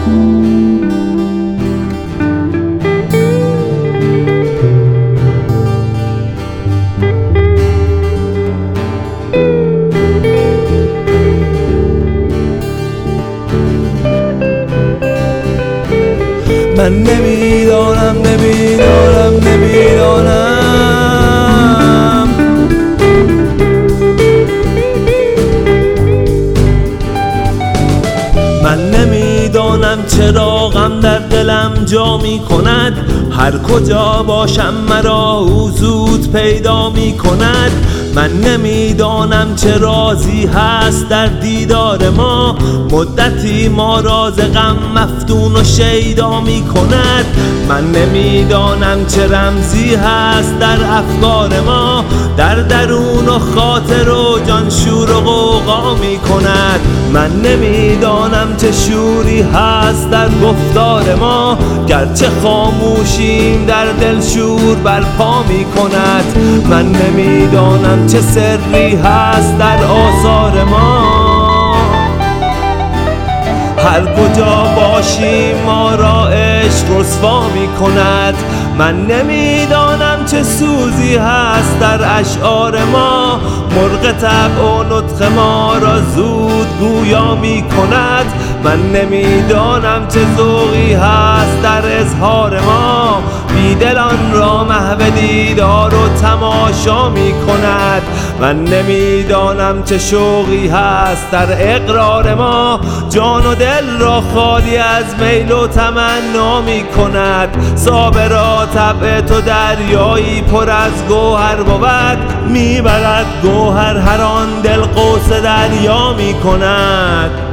من نمیدانم من نمیدانم چرا غم در دلم جا می کند، هر کجا باشم مرا او زود پیدا می کند. من نمیدانم چه رازی هست در دیدار ما، مدتی ما راز غم مفتون و شیدا می کند. من نمیدانم چه رمزی هست در افکار ما، در درون و خاطر و جان شور و غوغا می کند. من نمیدانم چه شوری هست در گفتار ما، گرچه خاموشیم در دل شور برپا می کند. من نمیدانم چه سری هست در آثار ما، هر کجا باشیم ما را عشق رسوا می کند. من نمیدانم چه سوزی هست در اشعار ما، مرغ طبع و نطق ما را زود گویا می کند. من نمیدانم چه ذوقی هست در اظهار ما، بیدلان را محو دیدار و تماشا می کند. من نمیدانم چه شوقی هست در اقرار ما، جان و دل را خالی از میل و تمنا می کند. صابرا طبع تو دریایی پر از گوهر بود، میبرد گوهر هر آن دل قوس دریا می کند.